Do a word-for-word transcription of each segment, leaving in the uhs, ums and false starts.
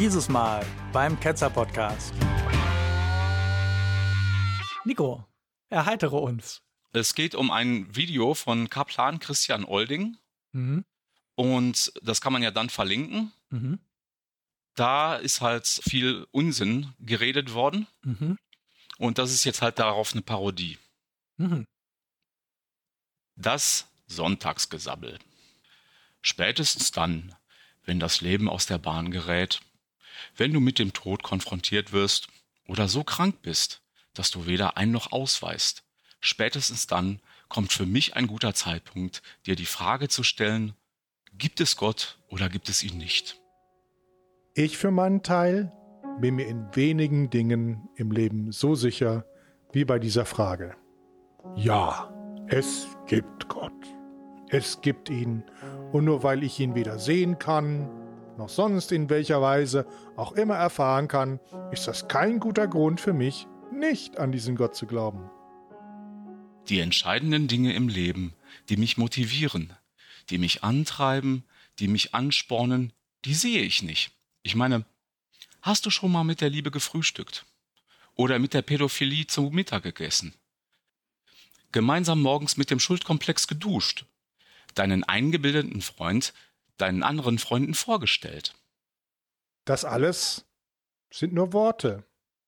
Dieses Mal beim Ketzer-Podcast. Nico, erheitere uns. Es geht um ein Video von Kaplan Christian Olding. Mhm. Und das kann man ja dann verlinken. Mhm. Da ist halt viel Unsinn geredet worden. Mhm. Und das ist jetzt halt darauf eine Parodie. Mhm. Das Sonntagsgesabbel. Spätestens dann, wenn das Leben aus der Bahn gerät, wenn du mit dem Tod konfrontiert wirst oder so krank bist, dass du weder ein noch ausweist, spätestens dann kommt für mich ein guter Zeitpunkt, dir die Frage zu stellen, gibt es Gott oder gibt es ihn nicht? Ich für meinen Teil bin mir in wenigen Dingen im Leben so sicher wie bei dieser Frage. Ja, es gibt Gott. Es gibt ihn. Und nur weil ich ihn weder sehen kann, noch sonst in welcher Weise auch immer erfahren kann, ist das kein guter Grund für mich, nicht an diesen Gott zu glauben. Die entscheidenden Dinge im Leben, die mich motivieren, die mich antreiben, die mich anspornen, die sehe ich nicht. Ich meine, hast du schon mal mit der Liebe gefrühstückt? Oder mit der Pädophilie zu Mittag gegessen? Gemeinsam morgens mit dem Schuldkomplex geduscht? Deinen eingebildeten Freund deinen anderen Freunden vorgestellt? Das alles sind nur Worte,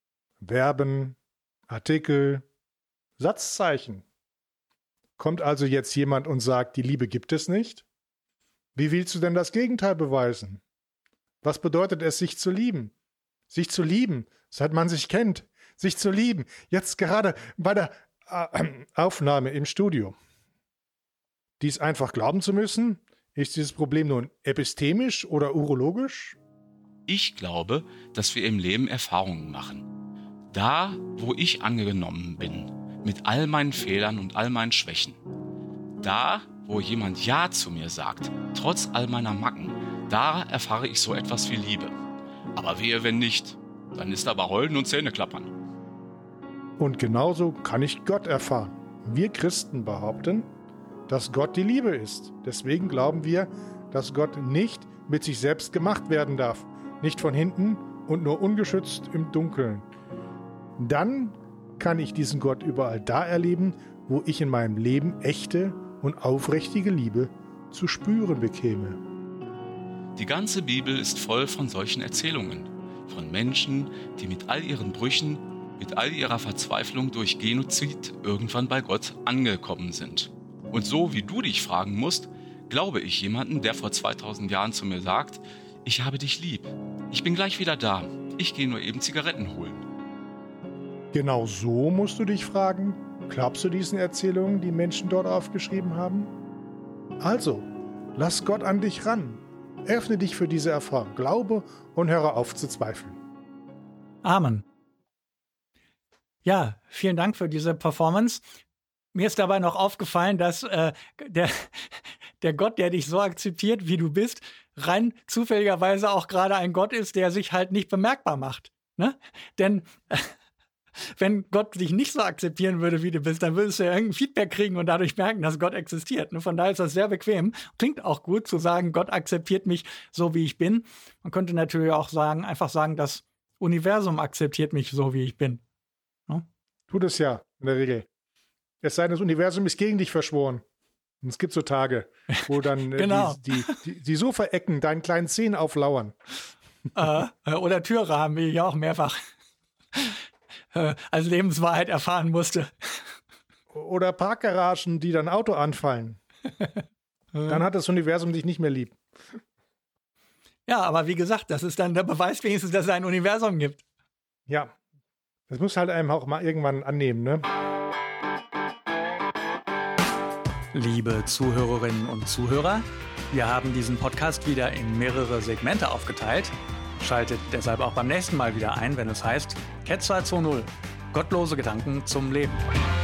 Verben, Artikel, Satzzeichen. Kommt also jetzt jemand und sagt, die Liebe gibt es nicht? Wie willst du denn das Gegenteil beweisen? Was bedeutet es, sich zu lieben? Sich zu lieben, seit man sich kennt. Sich zu lieben, jetzt gerade bei der äh, Aufnahme im Studio. Dies einfach glauben zu müssen? Ist dieses Problem nun epistemisch oder urologisch? Ich glaube, dass wir im Leben Erfahrungen machen. Da, wo ich angenommen bin, mit all meinen Fehlern und all meinen Schwächen. Da, wo jemand Ja zu mir sagt, trotz all meiner Macken, da erfahre ich so etwas wie Liebe. Aber wehe, wenn nicht, dann ist aber Heulen und Zähneklappern. Und genauso kann ich Gott erfahren. Wir Christen behaupten, dass Gott die Liebe ist. Deswegen glauben wir, dass Gott nicht mit sich selbst gemacht werden darf. Nicht von hinten und nur ungeschützt im Dunkeln. Dann kann ich diesen Gott überall da erleben, wo ich in meinem Leben echte und aufrichtige Liebe zu spüren bekäme. Die ganze Bibel ist voll von solchen Erzählungen. Von Menschen, die mit all ihren Brüchen, mit all ihrer Verzweiflung durch Genozid irgendwann bei Gott angekommen sind. Und so wie du dich fragen musst, glaube ich jemanden, der vor zweitausend Jahren zu mir sagt, ich habe dich lieb, ich bin gleich wieder da, ich gehe nur eben Zigaretten holen. Genau so musst du dich fragen, glaubst du diesen Erzählungen, die Menschen dort aufgeschrieben haben? Also, lass Gott an dich ran, öffne dich für diese Erfahrung, glaube und höre auf zu zweifeln. Amen. Ja, vielen Dank für diese Performance. Mir ist dabei noch aufgefallen, dass äh, der, der Gott, der dich so akzeptiert, wie du bist, rein zufälligerweise auch gerade ein Gott ist, der sich halt nicht bemerkbar macht. Ne? Denn äh, wenn Gott dich nicht so akzeptieren würde, wie du bist, dann würdest du ja irgendein Feedback kriegen und dadurch merken, dass Gott existiert. Ne? Von daher ist das sehr bequem. Klingt auch gut zu sagen, Gott akzeptiert mich so, wie ich bin. Man könnte natürlich auch sagen, einfach sagen, das Universum akzeptiert mich so, wie ich bin. Ne? Tut es ja in der Regel. Es sei denn, das Universum ist gegen dich verschworen. Und es gibt so Tage, wo dann äh, genau. die, die, die, die Sofaecken deinen kleinen Zehen auflauern. äh, oder Türrahmen, wie ich auch mehrfach äh, als Lebenswahrheit erfahren musste. Oder Parkgaragen, die dein Auto anfallen. Dann hat das Universum dich nicht mehr lieb. Ja, aber wie gesagt, das ist dann der Beweis wenigstens, dass es ein Universum gibt. Ja, das muss halt einem auch mal irgendwann annehmen, ne? Liebe Zuhörerinnen und Zuhörer, wir haben diesen Podcast wieder in mehrere Segmente aufgeteilt. Schaltet deshalb auch beim nächsten Mal wieder ein, wenn es heißt Ketzer zwei null. Gottlose Gedanken zum Leben.